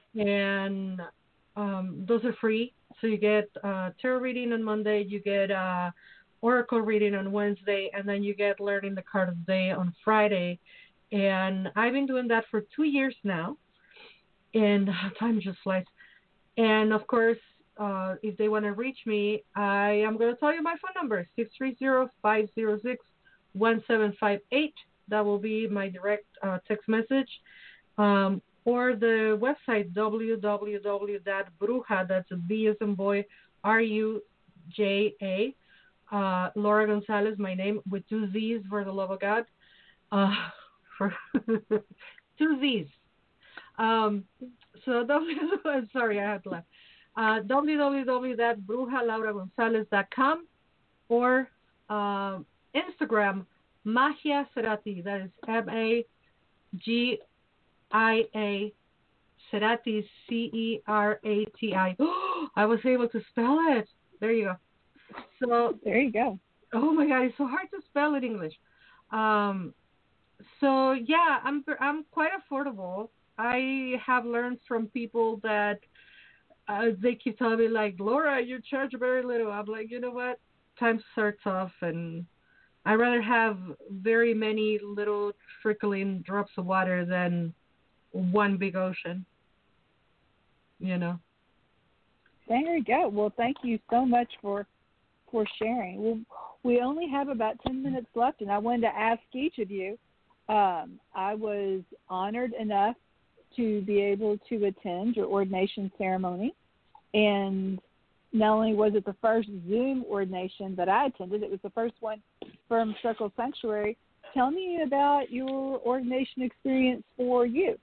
And um, those are free. So you get uh, tarot reading on Monday, you get uh, oracle reading on Wednesday, and then you get learning the card of the day on Friday. And I've been doing that for two years now. And time just flies. And of course, uh, if they want to reach me, I am going to tell you my phone number, six three zero, five zero six, one seven five eight. That will be my direct uh, text message. Um, or the website, w w w dot bruja, that's B as in boy, R U J A, uh, Laura Gonzalez, my name, with two Z's for the love of God. Uh, for two Z's. Um, so, w, sorry, I had to laugh. Uh, w w w dot bruja laura gonzalez dot com or uh, Instagram, Magia Cerati. That is M A G I A Cerati, C E R A T I. I was able to spell it. There you go. So There you go. Oh my God, it's so hard to spell in English. Um, so yeah, I'm I'm quite affordable. I have learned from people that uh, they keep telling me like, Laura, you charge very little. I'm like, you know what? Times are tough, and I'd rather have very many little trickling drops of water than one big ocean. You know. There you go. Well, thank you so much for for sharing. Well, we only have about ten minutes left, and I wanted to ask each of you. Um, I was honored enough to be able to attend your ordination ceremony, and not only was it the first Zoom ordination that I attended, it was the first one from Circle Sanctuary. Tell me about your ordination experience for you.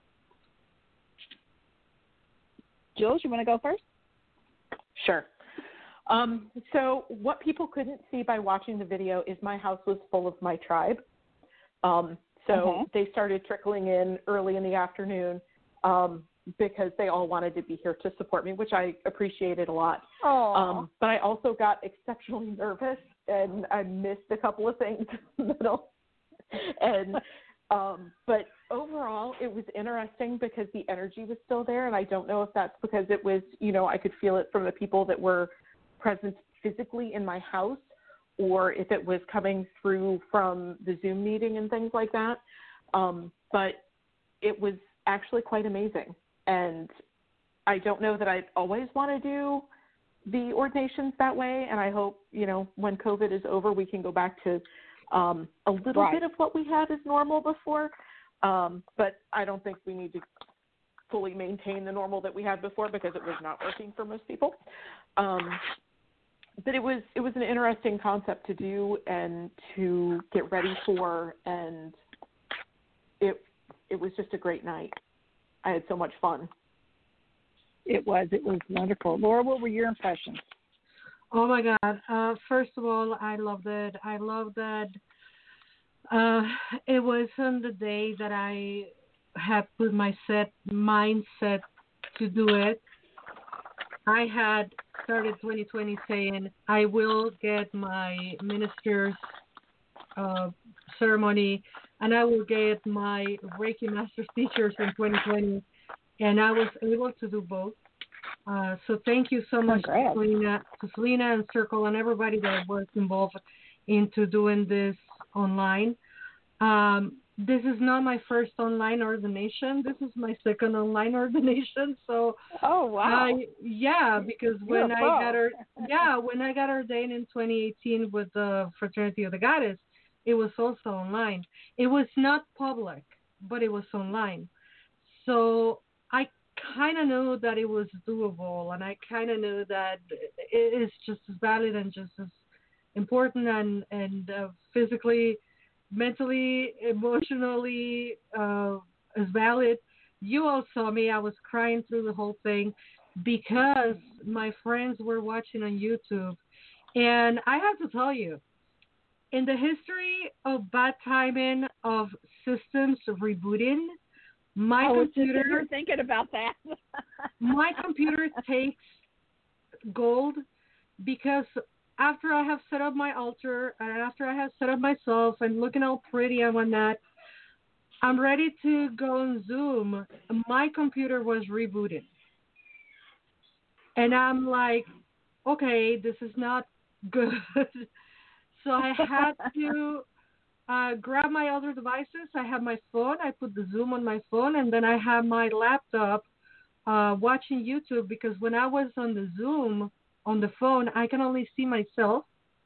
Jules, you want to go first? Sure. Um, so what people couldn't see by watching the video is my house was full of my tribe. Um, so Uh-huh. they started trickling in early in the afternoon um, because they all wanted to be here to support me, which I appreciated a lot. Um, but I also got exceptionally nervous, and I missed a couple of things in the middle. And um, but overall, it was interesting because the energy was still there, and I don't know if that's because it was, you know, I could feel it from the people that were present physically in my house, or if it was coming through from the Zoom meeting and things like that. Um, but it was actually quite amazing. And I don't know that I'd always want to do the ordinations that way. And I hope, you know, when COVID is over, we can go back to um, a little Right. bit of what we had as normal before. Um, but I don't think we need to fully maintain the normal that we had before because it was not working for most people. Um, But it was it was an interesting concept to do and to get ready for, and it it was just a great night. I had so much fun. It was. It was wonderful. Laura, what were your impressions? Oh my God. Uh, first of all, I loved it. I love that uh, it was on the day that I had put my set mindset to do it. I had started twenty twenty saying I will get my minister's uh, ceremony and I will get my Reiki Master's teachers in twenty twenty, and I was able to do both. Uh, so thank you so much to Selena, to Selena and Circle and everybody that was involved into doing this online. Um, this is not my first online ordination. This is my second online ordination. So, oh wow, I, yeah, because You're when a I pro. got or, yeah when I got ordained in twenty eighteen with the Fraternity of the Goddess, it was also online. It was not public, but it was online. So I kind of knew that it was doable, and I kind of knew that it is just as valid and just as important and and uh, physically, mentally, emotionally uh, as valid. You all saw me. I was crying through the whole thing because my friends were watching on YouTube. And I have to tell you, in the history of bad timing of systems rebooting, my I was just computer never thinking about that. my computer takes gold because after I have set up my altar and after I have set up myself and looking all pretty and whatnot, I'm ready to go on Zoom. My computer was rebooted. And I'm like, okay, this is not good. So I had to uh, grab my other devices. I have my phone. I put the Zoom on my phone. And then I have my laptop uh, watching YouTube because when I was on the Zoom on the phone, I can only see myself.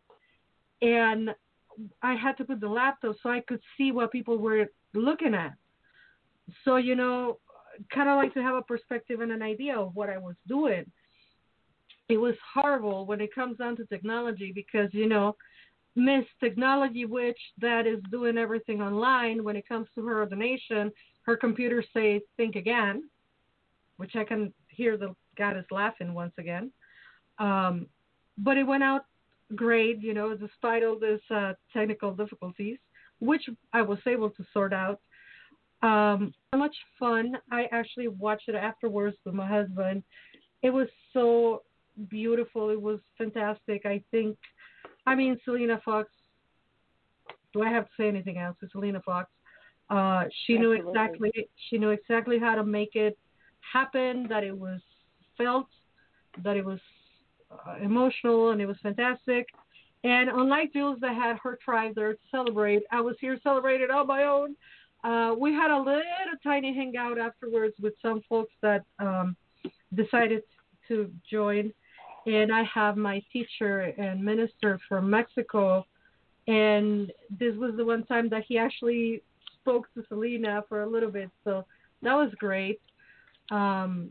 And I had to put the laptop so I could see what people were looking at. So, you know, kind of like to have a perspective and an idea of what I was doing. It was horrible when it comes down to technology because, you know, Miss Technology Witch that is doing everything online, when it comes to her ordination, her computer says, think again, which I can hear the goddess laughing once again. Um, but it went out great, you know, despite all these uh, technical difficulties, which I was able to sort out. Um, so much fun. I actually watched it afterwards with my husband. It was so beautiful. It was fantastic. I think, I mean, Selena Fox, do I have to say anything else? It's Selena Fox. Uh, she Absolutely. knew exactly, she knew exactly how to make it happen, that it was felt, that it was uh, emotional, and it was fantastic. And unlike Jules that had her tribe there to celebrate, I was here celebrating on my own. Uh, we had a little tiny hangout afterwards with some folks that um, decided to join. And I have my teacher and minister from Mexico. And this was the one time that he actually spoke to Selena for a little bit. So that was great. Um,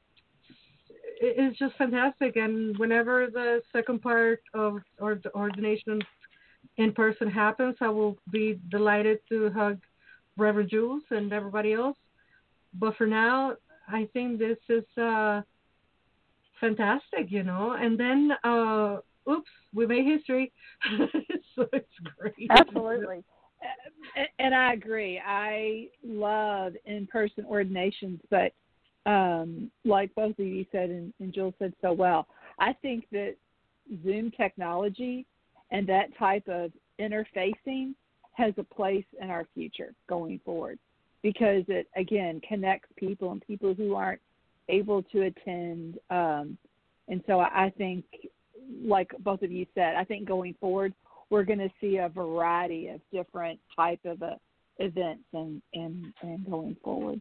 it, it's just fantastic. And whenever the second part of or the ordination in person happens, I will be delighted to hug Reverend Jules and everybody else. But for now, I think this is uh, fantastic, you know. And then, uh, oops, we made history. So it's great. Absolutely. And I agree. I love in-person ordinations, but um, like both of you said, and, and Jules said so well, I think that Zoom technology and that type of interfacing has a place in our future going forward because it, again, connects people and people who aren't able to attend. Um, and so I, I think, like both of you said, I think going forward, we're going to see a variety of different type of uh, events and, and, and going forward.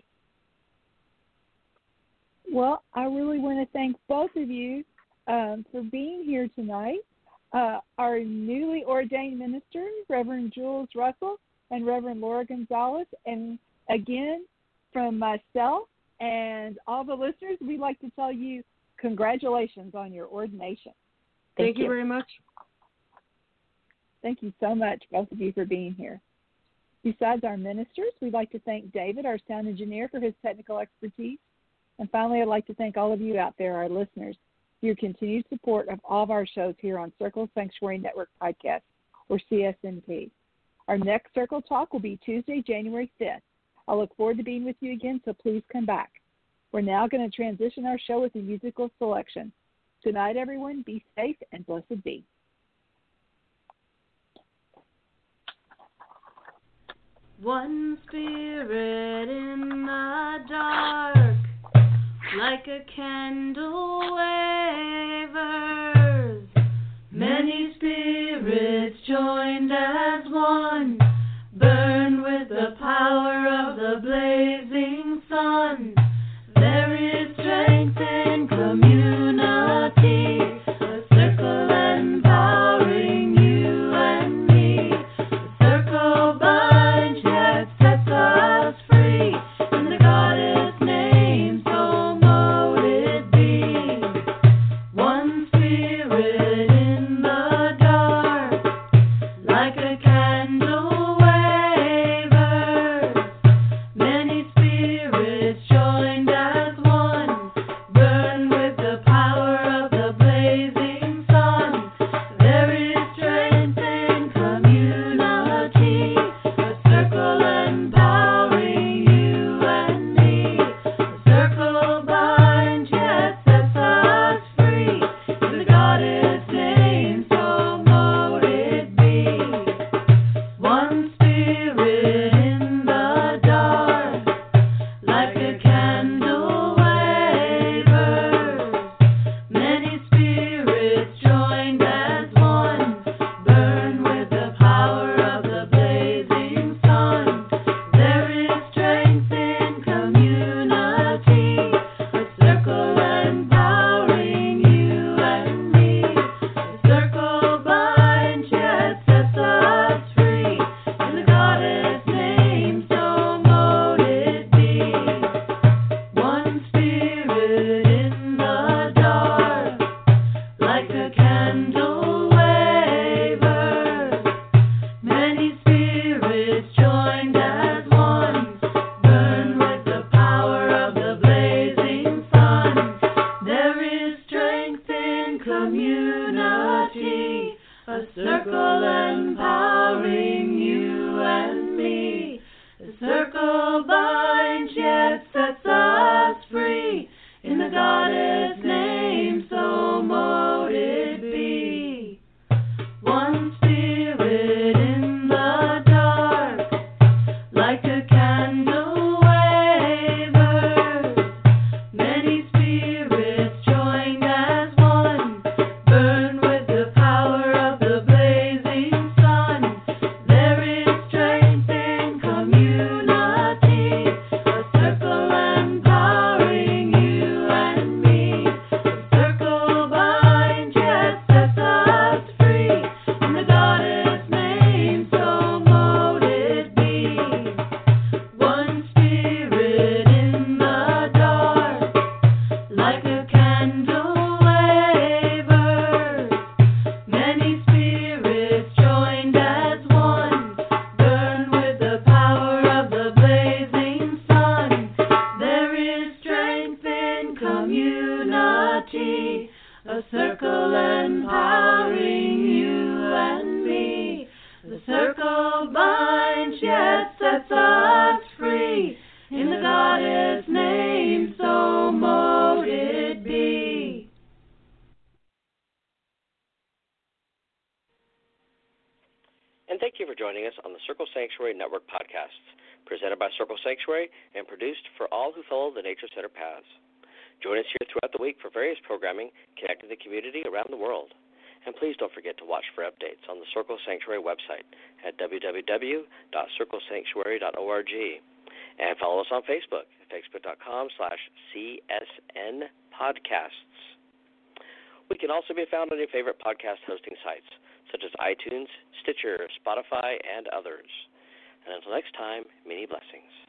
Well, I really want to thank both of you um, for being here tonight. Uh, our newly ordained minister, Reverend Jules Russell and Reverend Laura Gonzalez. And again, from myself and all the listeners, we'd like to tell you congratulations on your ordination. Thank, Thank you. you very much. Thank you so much, both of you, for being here. Besides our ministers, we'd like to thank David, our sound engineer, for his technical expertise. And finally, I'd like to thank all of you out there, our listeners, for your continued support of all of our shows here on Circle Sanctuary Network Podcast, or C S N P. Our next Circle Talk will be Tuesday, January fifth. I look forward to being with you again, so please come back. We're now going to transition our show with a musical selection. Tonight, everyone, be safe and blessed be. One spirit in the dark, like a candle wavers, many spirits joined as one, burn with the power of the blazing sun. There is strength in community, a circle empowering you and me. The circle binds yet sets us free, in the goddess name, so mote it be. circle empowering you and me. The circle binds yet sets us free. In the Goddess name, so mote it be. One spirit in the dark, like a candle wavers. Many spirits joined as one, burn with the power of the blazing sun. There is strength in community, a circle empowering you and me. The circle binds yet sets us free. In the Goddess name, so mote it be. One spirit in the dark, like a candle wavers. Many spirits joined as one, burn with the power of the blazing sun. There is strength in community, a circle empowering you and me. The circle binds yet sets us free. In the Goddess name, so mote it be. And thank you for joining us on the Circle Sanctuary Network podcasts, presented by Circle Sanctuary and produced for all who follow the Nature Center paths. Join us here throughout the week for various programming connecting the community around the world. And please don't forget to watch for updates on the Circle Sanctuary website at w w w dot circle sanctuary dot org. And follow us on Facebook at facebook.com slash CSN podcasts. We can also be found on your favorite podcast hosting sites, such as iTunes, Stitcher, Spotify, and others. And until next time, many blessings.